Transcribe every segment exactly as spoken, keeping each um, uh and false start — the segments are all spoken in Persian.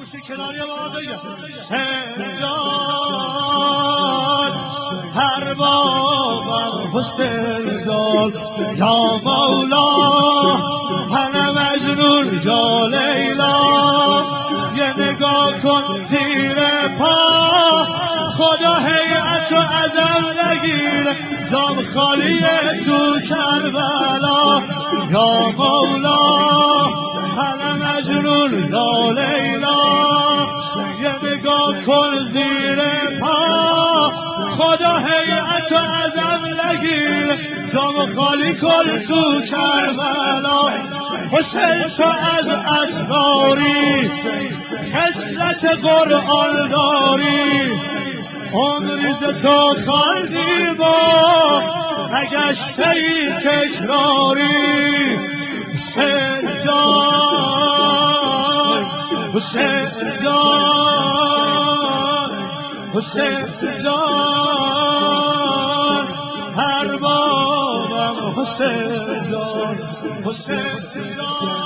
گوشه کناری با بگه سنجان هر بابم حسین زال یا مولا من مجنون یا لیلا یه نگاه کن زیر پا خدا هیئت و عزم نگیره جام خالیه تو کربلا یا مولا من مجنون یا لیلا یه نگاه کن زیر پا خدا هیئت و عزم نگیره جام خالی کن تو کربلا حسین تو از اسراری خصلت قرآن داری عمری ز تو خواندیم و نگشته ای تکراری حسین جان حسین جان حسین جان هر بابم حسین جان حسین جان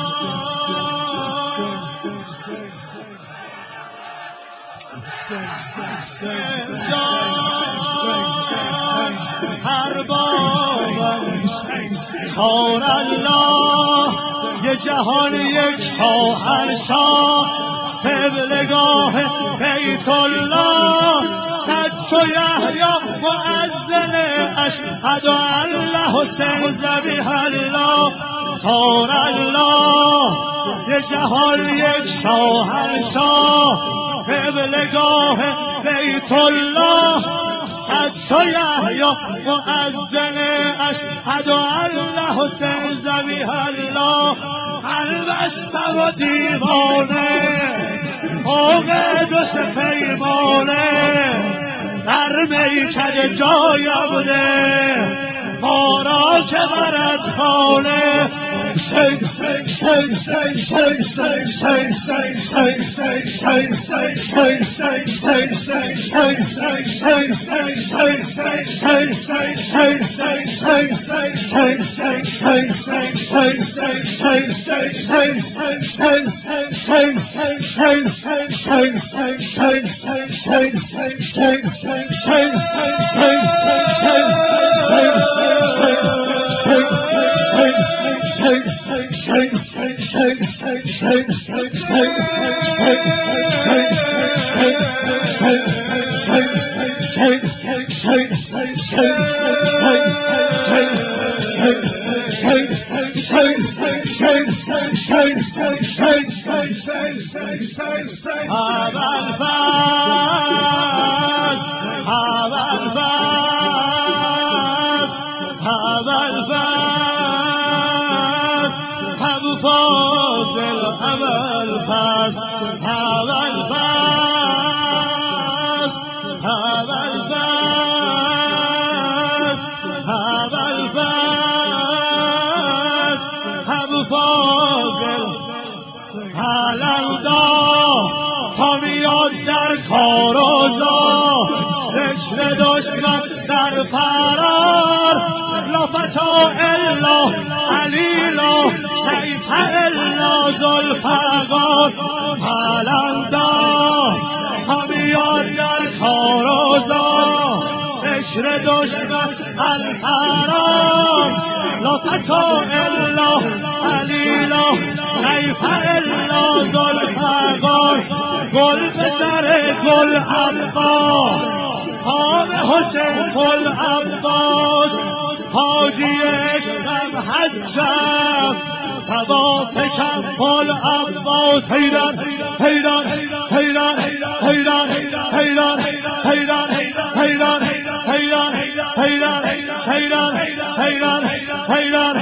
هر بابم خان الله یه جهان یک شاهنشاه قبلگاه بیت الله صد چو یحیی مؤذن اشهد ان لا حسین ذبیح الله خان الله یه جهان یک شاهنشاه قبلگاه بیت الله صد چو یحیی مؤذن اشهد ان لا حسین ذبیح الله البسته و دیوانه فوق دو سه پیمانه در میکده جایم ده ما را که برد خانه شین شین شین شین شین شین شین شین شین شین ذکر دشمن در فرار لا فتا الا علیلا سیف الا ذوالفقار علمدار همیان در کارازار ذکر دشمن الفرار لا فتا الا علیلا سیف الا ذوالفقار گل به سر گل عباس آب حسین گل عباس حاجی عشقم حجم تواف کم گل عباس حیران حیران حیران حیران حیران حیران حیران حیران حیران حیران حیران حیران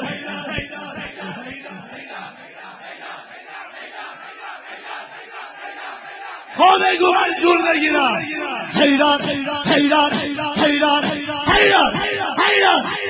خب بگو من جون بگیرم حیران حیران حیران حیران حیران